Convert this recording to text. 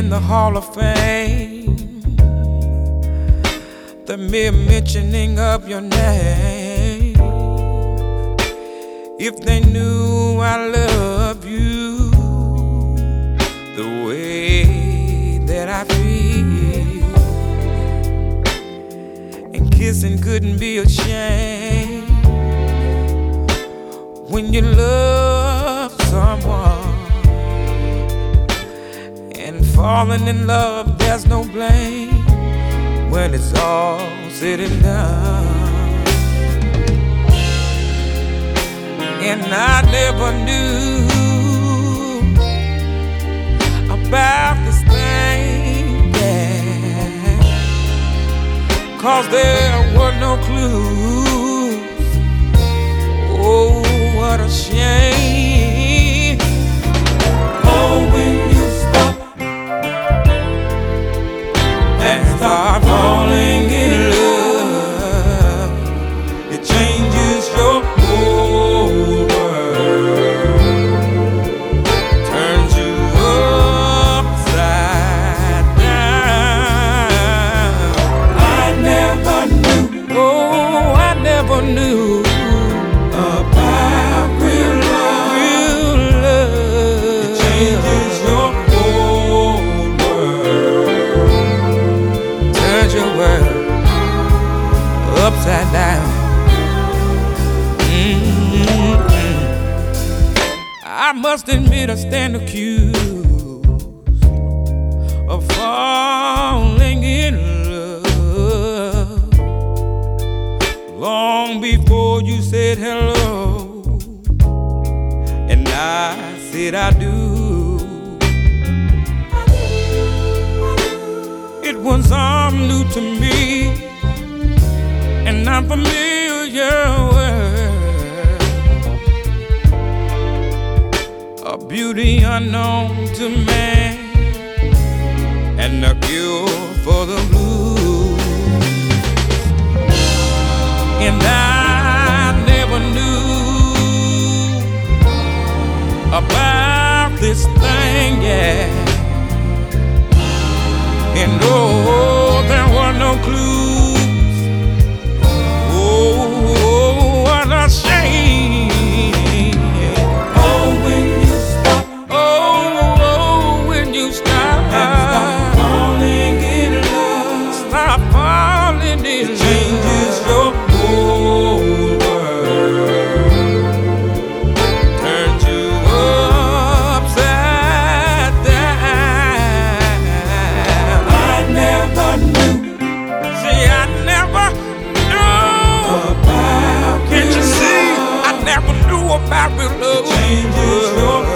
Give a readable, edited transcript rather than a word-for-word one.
in the Hall of Fame. The mere mentioning of your name. If they knew I love you the way that I feel, and kissing couldn't be a shame when you love someone, and falling in love, there's no blame when it's all said and done. And I never knew about this thing, yeah, 'cause there were no clues. Oh, what a shame. Oh, when you stop and start falling in love, it changes your whole world, turns you upside down. I never knew, oh, I never knew about real love. Real love, it changes your whole world, turns your world upside down. I must admit I stand accused of falling in love long before you said hello, and I said I do. It was all new to me, and I'm familiar with a beauty unknown to man, and a cure for the blues. And I never knew about this thing, yeah. And oh, there were no clues. Oh, what a shame. Oh, when you stop. Oh, when you stop. And stop falling in love. Stop falling in love. It changes your whole world, turns you upside down. I never knew. See, I never knew about. Can't you see? I never knew about real love. It changes your